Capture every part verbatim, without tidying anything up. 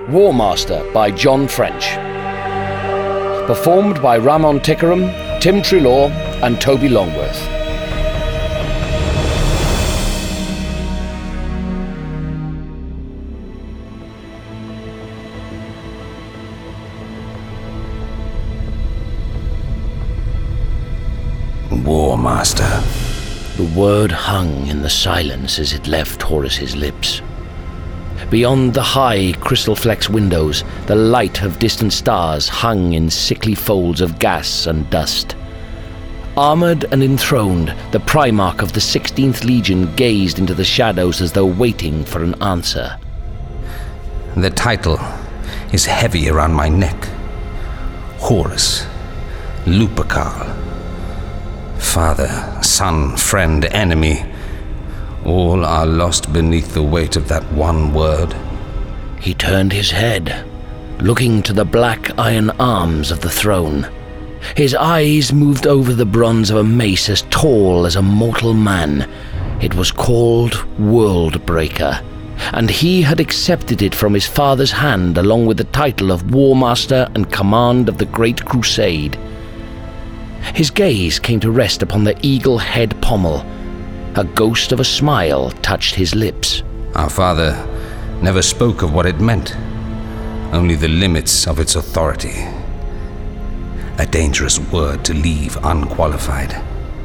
War Master by John French. Performed by Ramon Tickerham, Tim Treloar and Toby Longworth. War Master. The word hung in the silence as it left Horus's lips. Beyond the high crystal-flecked windows, the light of distant stars hung in sickly folds of gas and dust. Armored and enthroned, the Primarch of the sixteenth Legion gazed into the shadows as though waiting for an answer. The title is heavy around my neck. Horus. Lupercal. Father, son, friend, enemy. All are lost beneath the weight of that one word. He turned his head, looking to the black iron arms of the throne. His eyes moved over the bronze of a mace as tall as a mortal man. It was called Worldbreaker, and he had accepted it from his father's hand along with the title of War Master and Command of the Great Crusade. His gaze came to rest upon the eagle head pommel. A ghost of a smile touched his lips. Our father never spoke of what it meant, only the limits of its authority. A dangerous word to leave unqualified.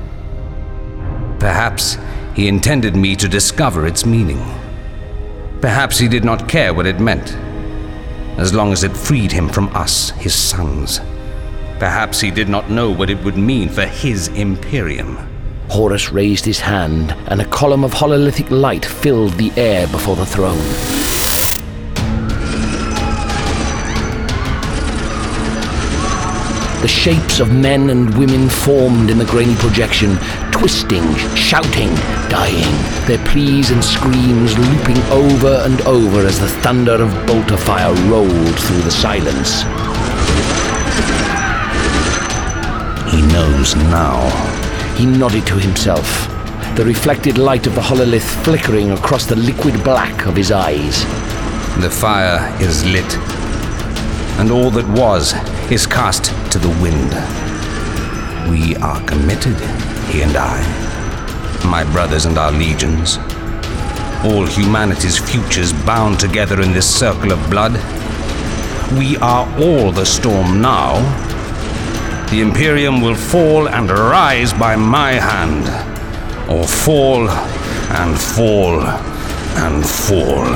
Perhaps he intended me to discover its meaning. Perhaps he did not care what it meant, as long as it freed him from us, his sons. Perhaps he did not know what it would mean for his Imperium. Horus raised his hand, and a column of hololithic light filled the air before the throne. The shapes of men and women formed in the grainy projection, twisting, shouting, dying, their pleas and screams looping over and over as the thunder of bolter fire rolled through the silence. He knows now. He nodded to himself, the reflected light of the hololith flickering across the liquid black of his eyes. The fire is lit, and all that was is cast to the wind. We are committed, he and I, my brothers and our legions, all humanity's futures bound together in this circle of blood. We are all the storm now. The Imperium will fall and rise by my hand, or fall and fall and fall.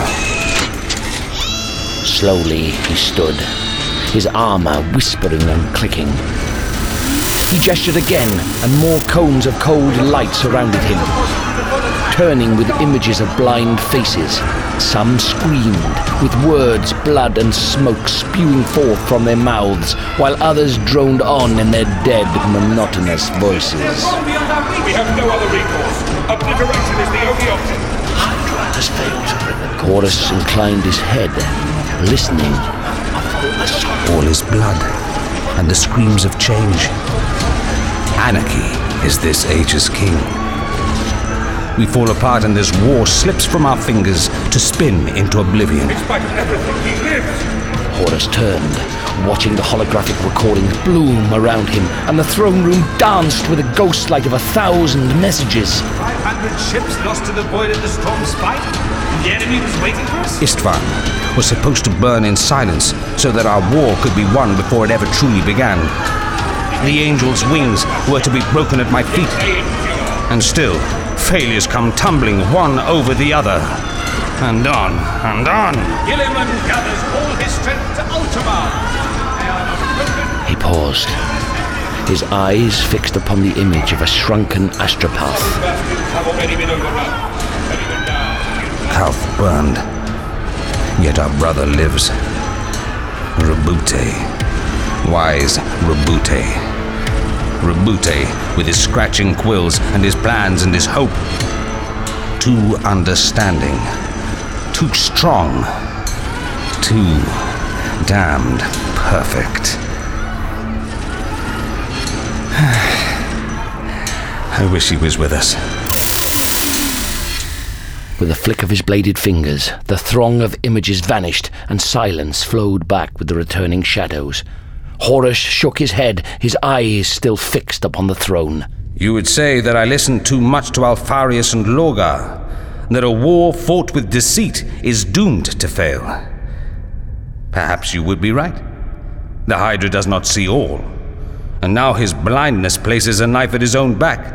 Slowly he stood, his armor whispering and clicking. He gestured again, and more cones of cold light surrounded him, turning with images of blind faces. Some screamed, with words, blood and smoke spewing forth from their mouths, while others droned on in their dead, monotonous voices. We have no other recourse. Obliteration is the only option. Hydra has failed to bring them. Horus inclined his head, listening. All is blood, and the screams of change. Anarchy is this age's king. We fall apart and this war slips from our fingers to spin into oblivion. In spite of everything, he lives! Horus turned, watching the holographic recordings bloom around him, and the throne room danced with a ghost light of a thousand messages. Five hundred ships lost to the void at the storm's spite? The enemy was waiting for us? Istvan was supposed to burn in silence so that our war could be won before it ever truly began. The angel's wings were to be broken at my feet. And still, failures come tumbling one over the other. And on, and on. Guilliman gathers all his strength to Ultramar. He paused, his eyes fixed upon the image of a shrunken astropath. Have already been overrun. Calth burned, yet our brother lives. Rabute. Wise Rabute. Rabute, with his scratching quills and his plans and his hope. Too understanding, too strong, too damned perfect. I wish he was with us. With a flick of his bladed fingers, the throng of images vanished, and silence flowed back with the returning shadows. Horus shook his head, his eyes still fixed upon the throne. You would say that I listened too much to Alpharius and Lorgar, that a war fought with deceit is doomed to fail. Perhaps you would be right. The Hydra does not see all, and now his blindness places a knife at his own back.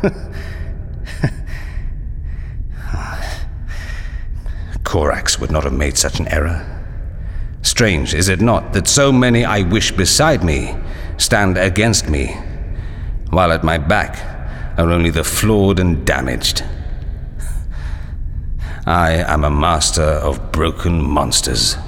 Korax would not have made such an error. Strange, is it not, that so many I wish beside me stand against me, while at my back are only the flawed and damaged. I am a master of broken monsters.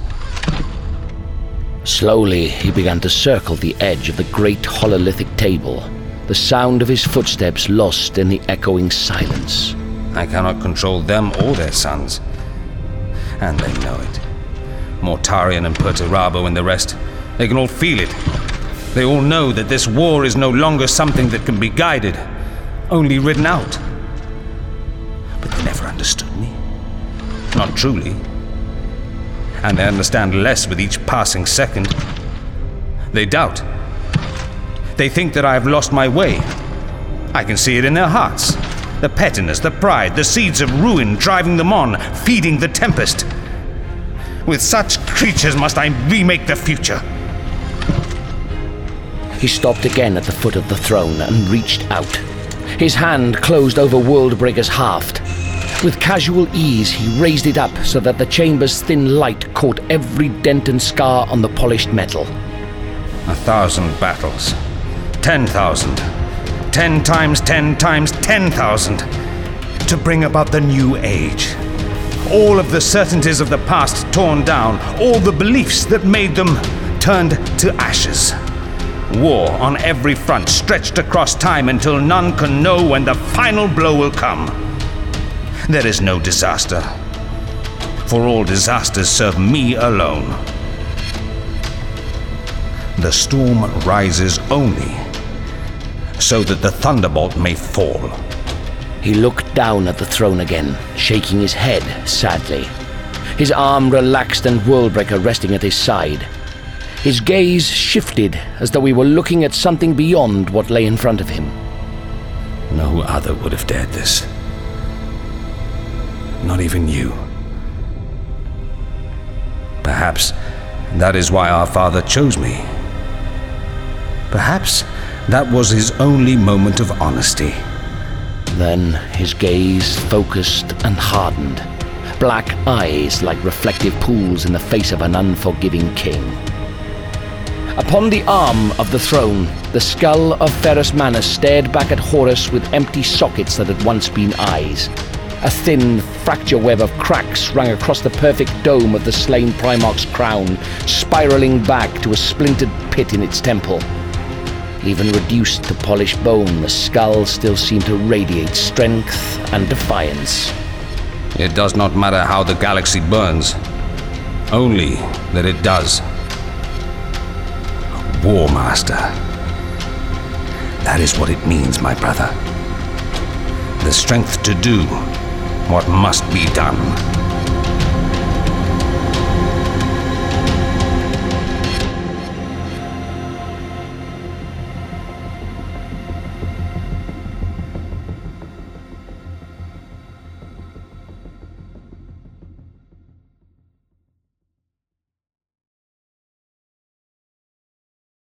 Slowly, he began to circle the edge of the great hololithic table, the sound of his footsteps lost in the echoing silence. I cannot control them or their sons, and they know it. Mortarion and Perturabo and the rest, they can all feel it. They all know that this war is no longer something that can be guided, only written out. But they never understood me. Not truly. And they understand less with each passing second. They doubt. They think that I have lost my way. I can see it in their hearts. The pettiness, the pride, the seeds of ruin driving them on, feeding the tempest. With such creatures must I remake the future. He stopped again at the foot of the throne and reached out. His hand closed over Worldbreaker's haft. With casual ease, he raised it up so that the chamber's thin light caught every dent and scar on the polished metal. A thousand battles. Ten thousand. Ten times ten times ten thousand. To bring about the new age. All of the certainties of the past torn down. All the beliefs that made them turned to ashes. War on every front, stretched across time until none can know when the final blow will come. There is no disaster, for all disasters serve me alone. The storm rises only so that the thunderbolt may fall. He looked down at the throne again, shaking his head sadly. His arm relaxed and Worldbreaker resting at his side. His gaze shifted as though he were looking at something beyond what lay in front of him. No other would have dared this. Not even you. Perhaps that is why our father chose me. Perhaps that was his only moment of honesty. Then his gaze focused and hardened, black eyes like reflective pools in the face of an unforgiving king. Upon the arm of the throne, the skull of Ferrus Manus stared back at Horus with empty sockets that had once been eyes. A thin, fracture web of cracks ran across the perfect dome of the slain Primarch's crown, spiraling back to a splintered pit in its temple. Even reduced to polished bone, the skull still seemed to radiate strength and defiance. It does not matter how the galaxy burns, only that it does. War Master. That is what it means, my brother. The strength to do what must be done.